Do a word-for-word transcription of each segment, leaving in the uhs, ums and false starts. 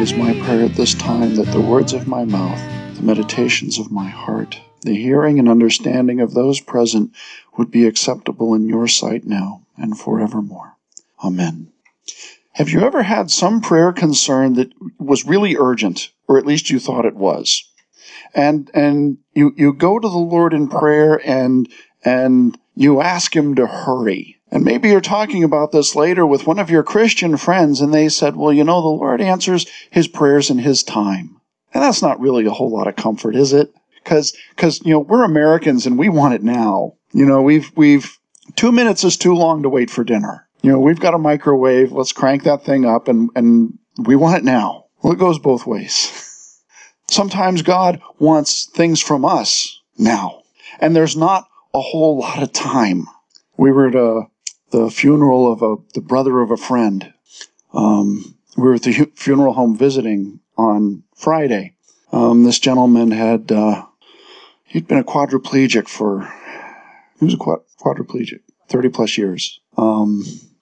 is my prayer at this time that the words of my mouth, the meditations of my heart, the hearing and understanding of those present would be acceptable in your sight now and forevermore. Amen. Have you ever had some prayer concern that was really urgent, or at least you thought it was? And and you, you go to the Lord in prayer and and you ask Him to hurry. And maybe you're talking about this later with one of your Christian friends, and they said, well, you know, the Lord answers His prayers in His time. And that's not really a whole lot of comfort, is it? Because, because you know, we're Americans and we want it now. You know, we've, we've, two minutes is too long to wait for dinner. You know, we've got a microwave, let's crank that thing up, and, and we want it now. Well, it goes both ways. Sometimes God wants things from us now, and there's not a whole lot of time. We were at a the funeral of a, the brother of a friend. Um, we were at the hu- funeral home visiting on Friday. Um, this gentleman had, uh, he'd been a quadriplegic for, he was a quad, quadriplegic, thirty plus years. Um,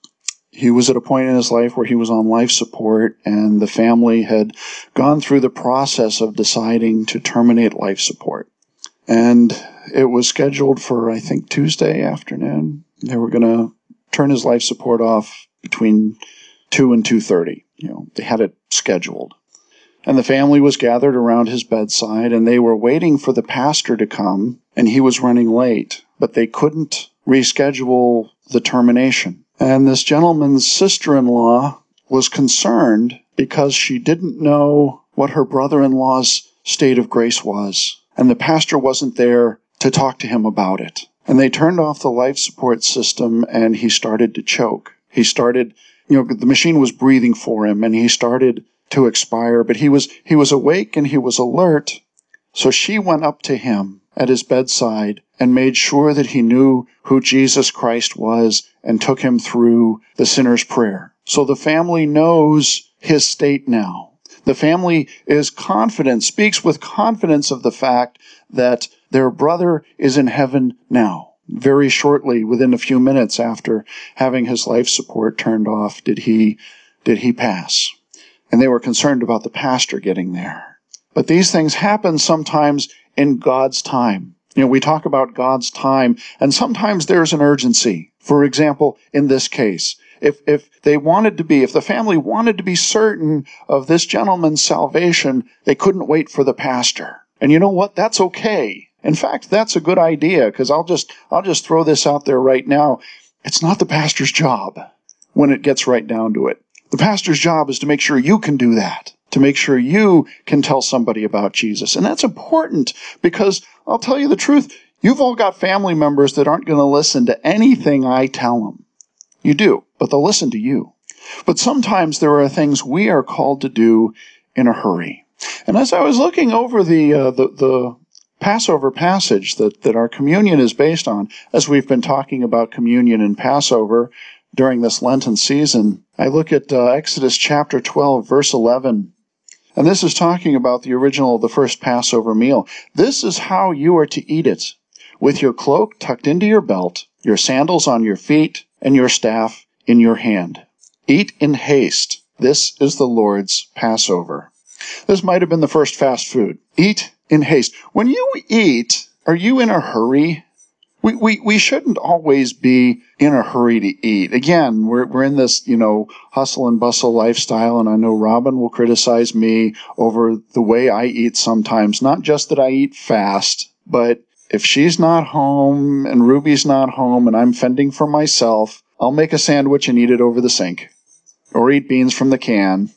he was at a point in his life where he was on life support, and the family had gone through the process of deciding to terminate life support. And it was scheduled for, I think, Tuesday afternoon. They were going to turn his life support off between two and two thirty. You know, they had it scheduled. And the family was gathered around his bedside, and they were waiting for the pastor to come, and he was running late. But they couldn't reschedule the termination. And this gentleman's sister-in-law was concerned because she didn't know what her brother-in-law's state of grace was. And the pastor wasn't there to talk to him about it. And they turned off the life support system, and he started to choke. He started, you know, the machine was breathing for him, and he started to expire. But he was he was awake and he was alert. So she went up to him at his bedside and made sure that he knew who Jesus Christ was and took him through the sinner's prayer. So the family knows his state now. The family is confident, speaks with confidence of the fact that their brother is in heaven now. Very shortly, within a few minutes after having his life support turned off, did he, did he pass. And they were concerned about the pastor getting there. But these things happen sometimes in God's time. You know, we talk about God's time, and sometimes there's an urgency. For example, in this case, If if they wanted to be, if the family wanted to be certain of this gentleman's salvation, they couldn't wait for the pastor. And you know what? That's okay. In fact, that's a good idea, because I'll just I'll just throw this out there right now. It's not the pastor's job when it gets right down to it. The pastor's job is to make sure you can do that, to make sure you can tell somebody about Jesus. And that's important, because I'll tell you the truth, you've all got family members that aren't going to listen to anything I tell them. You do, but they'll listen to you. But sometimes there are things we are called to do in a hurry. And as I was looking over the uh, the, the Passover passage that, that our communion is based on, as we've been talking about communion and Passover during this Lenten season, I look at uh, Exodus chapter twelve, verse eleven. And this is talking about the original, the first Passover meal. This is how you are to eat it, with your cloak tucked into your belt, your sandals on your feet, and your staff in your hand. Eat in haste. This is the Lord's Passover. This might have been the first fast food. Eat in haste. When you eat, are you in a hurry? We we we shouldn't always be in a hurry to eat. Again, we're we're in this, you know, hustle and bustle lifestyle, and I know Robin will criticize me over the way I eat sometimes. Not just that I eat fast, but if she's not home and Ruby's not home and I'm fending for myself, I'll make a sandwich and eat it over the sink. Or eat beans from the can.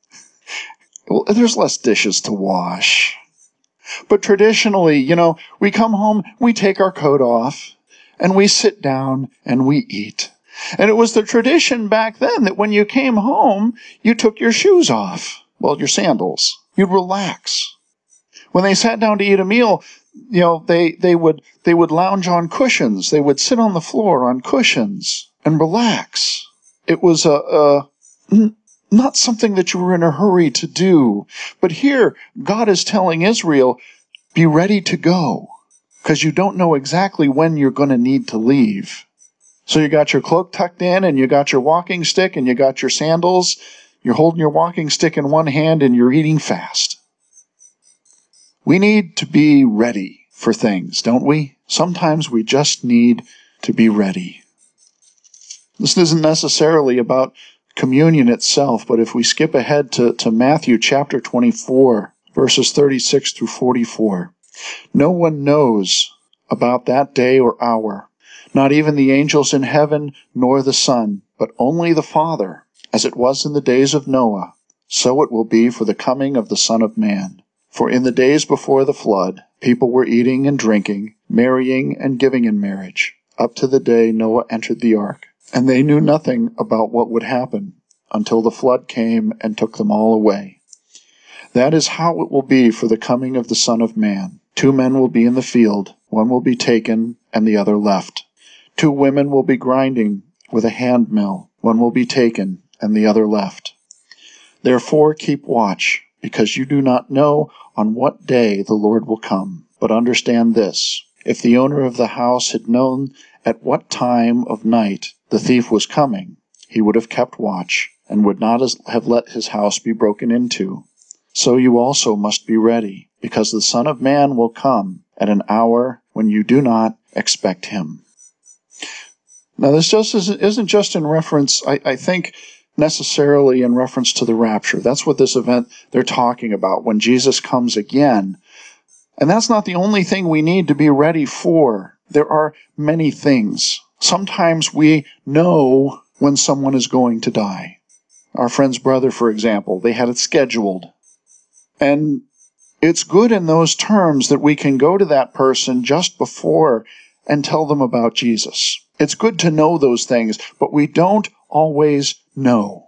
Well, there's less dishes to wash. But traditionally, you know, we come home, we take our coat off, and we sit down and we eat. And it was the tradition back then that when you came home, you took your shoes off. Well, your sandals. You'd relax. When they sat down to eat a meal, you know, they, they would they would lounge on cushions. They would sit on the floor on cushions and relax. It was a, a n- not something that you were in a hurry to do. But here, God is telling Israel, be ready to go, because you don't know exactly when you're going to need to leave. So you got your cloak tucked in, and you got your walking stick, and you got your sandals. You're holding your walking stick in one hand and you're eating fast. We need to be ready for things, don't we? Sometimes we just need to be ready. This isn't necessarily about communion itself, but if we skip ahead to, to Matthew chapter twenty-four, verses thirty-six through forty-four, no one knows about that day or hour, not even the angels in heaven nor the Son, but only the Father. As it was in the days of Noah, so it will be for the coming of the Son of Man. For in the days before the flood, people were eating and drinking, marrying and giving in marriage, up to the day Noah entered the ark. And they knew nothing about what would happen until the flood came and took them all away. That is how it will be for the coming of the Son of Man. Two men will be in the field, one will be taken and the other left. Two women will be grinding with a hand mill, one will be taken and the other left. Therefore keep watch, because you do not know on what day the Lord will come. But understand this, if the owner of the house had known at what time of night the thief was coming, he would have kept watch, and would not have let his house be broken into. So you also must be ready, because the Son of Man will come at an hour when you do not expect him. Now this just isn't, isn't just in reference, I, I think, necessarily in reference to the rapture. That's what this event they're talking about, when Jesus comes again. And that's not the only thing we need to be ready for. There are many things. Sometimes we know when someone is going to die. Our friend's brother, for example, they had it scheduled. And it's good in those terms that we can go to that person just before and tell them about Jesus. It's good to know those things, but we don't always know.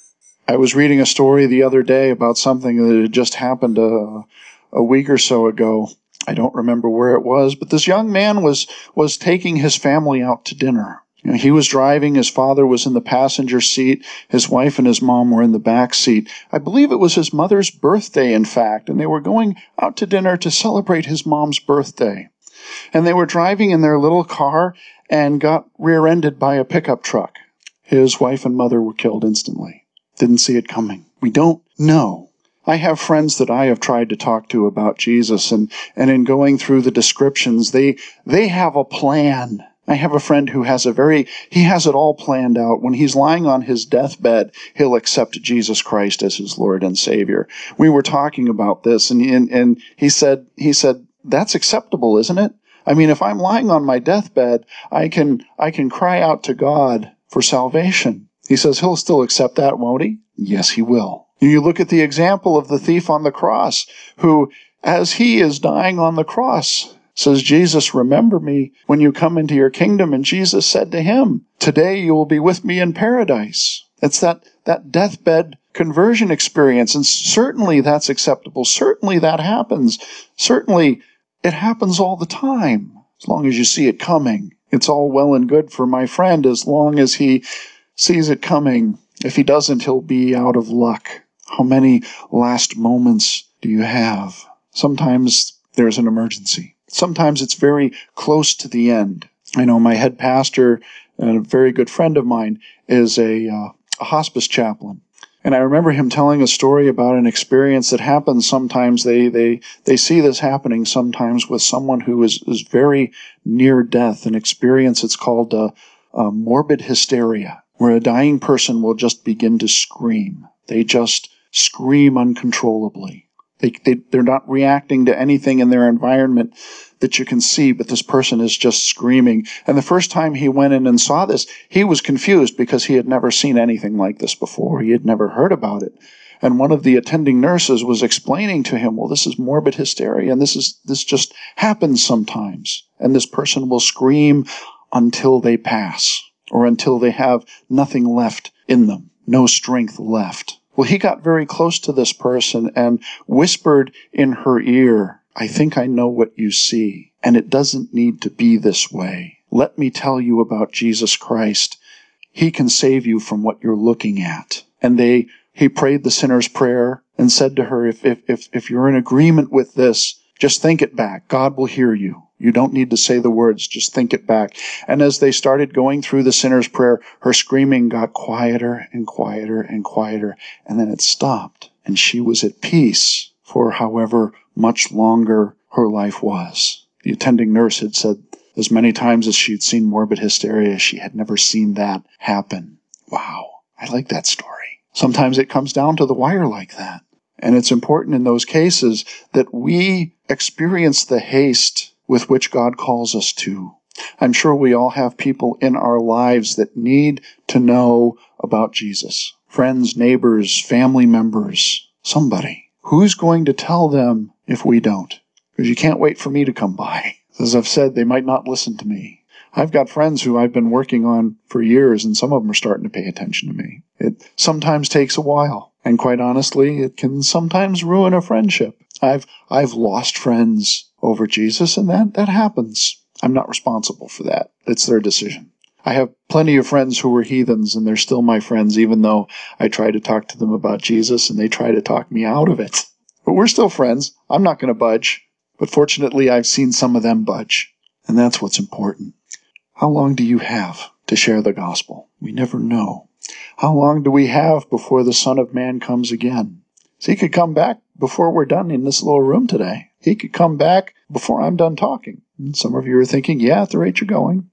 I was reading a story the other day about something that had just happened a, a week or so ago. I don't remember where it was, but this young man was, was taking his family out to dinner. You know, he was driving, his father was in the passenger seat, his wife and his mom were in the back seat. I believe it was his mother's birthday, in fact, and they were going out to dinner to celebrate his mom's birthday. And they were driving in their little car and got rear-ended by a pickup truck. His wife and mother were killed instantly. Didn't see it coming. We don't know. I have friends that I have tried to talk to about Jesus, and, and in going through the descriptions, they they have a plan. I have a friend who has a very, he has it all planned out. When he's lying on his deathbed, he'll accept Jesus Christ as his Lord and Savior. We were talking about this, and, and, and he said, he said, that's acceptable, isn't it? I mean, if I'm lying on my deathbed, I can, I can cry out to God for salvation. He says he'll still accept that, won't he? Yes, he will. You look at the example of the thief on the cross, who, as he is dying on the cross, says, Jesus, remember me when you come into your kingdom. And Jesus said to him, today you will be with me in paradise. It's that, that deathbed conversion experience. And certainly that's acceptable. Certainly that happens. Certainly it happens all the time, as long as you see it coming. It's all well and good for my friend as long as he sees it coming. If he doesn't, he'll be out of luck. How many last moments do you have? Sometimes there's an emergency. Sometimes it's very close to the end. I know my head pastor, and a very good friend of mine, is a, uh, a hospice chaplain. And I remember him telling a story about an experience that happens sometimes. They they they see this happening sometimes with someone who is, is very near death, an experience it's called uh, uh, morbid hysteria, where a dying person will just begin to scream. They just scream uncontrollably. They, they, they're not reacting to anything in their environment that you can see, but this person is just screaming. And the first time he went in and saw this, he was confused because he had never seen anything like this before. He had never heard about it. And one of the attending nurses was explaining to him, well, this is morbid hysteria, and this is this just happens sometimes. And this person will scream until they pass, or until they have nothing left in them, no strength left. Well, he got very close to this person and whispered in her ear, I think I know what you see, and it doesn't need to be this way. Let me tell you about Jesus Christ. He can save you from what you're looking at. And they, he prayed the sinner's prayer and said to her, if, if, if, if you're in agreement with this, just think it back. God will hear you. You don't need to say the words, just think it back. And as they started going through the sinner's prayer, her screaming got quieter and quieter and quieter, and then it stopped, and she was at peace for however much longer her life was. The attending nurse had said as many times as she'd seen morbid hysteria, she had never seen that happen. Wow, I like that story. Sometimes it comes down to the wire like that. And it's important in those cases that we experience the haste with which God calls us to. I'm sure we all have people in our lives that need to know about Jesus. Friends, neighbors, family members, somebody. Who's going to tell them if we don't? Because you can't wait for me to come by. As I've said, they might not listen to me. I've got friends who I've been working on for years, and some of them are starting to pay attention to me. It sometimes takes a while, and quite honestly, it can sometimes ruin a friendship. I've I've lost friends over Jesus, and that, that happens. I'm not responsible for that. It's their decision. I have plenty of friends who were heathens, and they're still my friends, even though I try to talk to them about Jesus, and they try to talk me out of it. But we're still friends. I'm not going to budge. But fortunately, I've seen some of them budge, and that's what's important. How long do you have to share the gospel? We never know. How long do we have before the Son of Man comes again? So he could come back before we're done in this little room today. He could come back before I'm done talking. And some of you are thinking, yeah, at the rate you're going,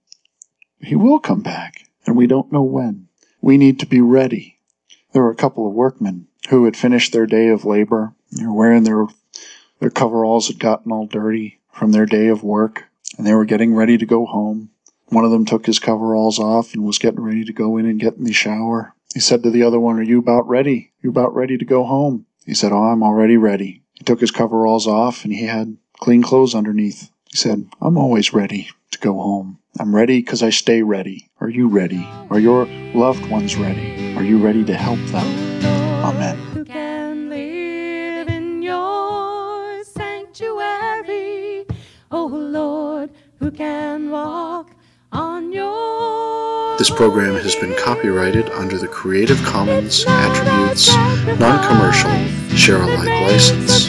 he will come back, and we don't know when. We need to be ready. There were a couple of workmen who had finished their day of labor. They were wearing their, their coveralls had gotten all dirty from their day of work, and they were getting ready to go home. One of them took his coveralls off and was getting ready to go in and get in the shower. He said to the other one, "Are you about ready? You about ready to go home?" He said, "Oh, I'm already ready." He took his coveralls off and he had clean clothes underneath. He said, "I'm always ready to go home. I'm ready because I stay ready." Are you ready? Are your loved ones ready? Are you ready to help them? Amen. Who can live in your sanctuary? Oh Lord, who can walk on your... This program has been copyrighted under the Creative Commons Attributes Non-Commercial Share-alike license.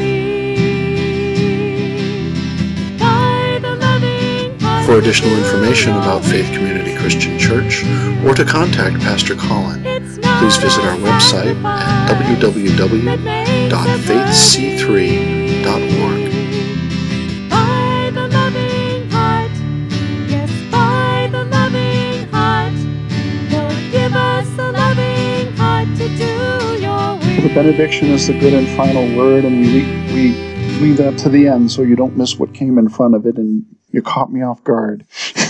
For additional information about Faith Community Christian Church or to contact Pastor Colin, please visit our website at w w w dot faith c three dot org. By the loving heart, yes, by the loving heart, Lord, give us a loving heart to do your will. The benediction is the good and final word, and we we leave that to the end so you don't miss what came in front of it, and you caught me off guard.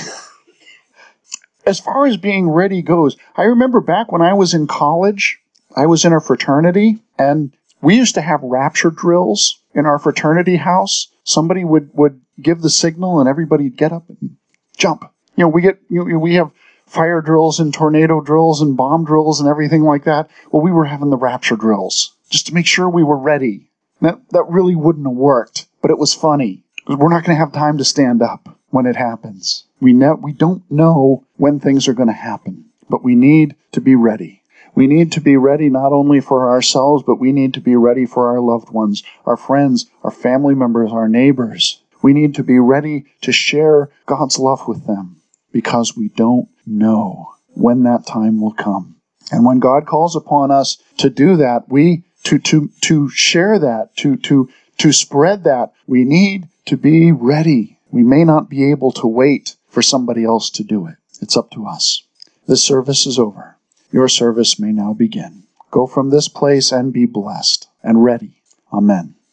As far as being ready goes, I remember back when I was in college, I was in a fraternity, and we used to have rapture drills in our fraternity house. Somebody would, would give the signal, and everybody'd get up and jump. You know, we get you know, we have fire drills and tornado drills and bomb drills and everything like that. Well, we were having the rapture drills just to make sure we were ready. That that really wouldn't have worked, but it was funny. We're not going to have time to stand up when it happens. We ne- we don't know when things are going to happen, but we need to be ready. We need to be ready not only for ourselves, but we need to be ready for our loved ones, our friends, our family members, our neighbors. We need to be ready to share God's love with them because we don't know when that time will come. And when God calls upon us to do that, we to to to share that, to to to spread that, we need to be ready. We may not be able to wait for somebody else to do it. It's up to us. This service is over. Your service may now begin. Go from this place and be blessed and ready. Amen.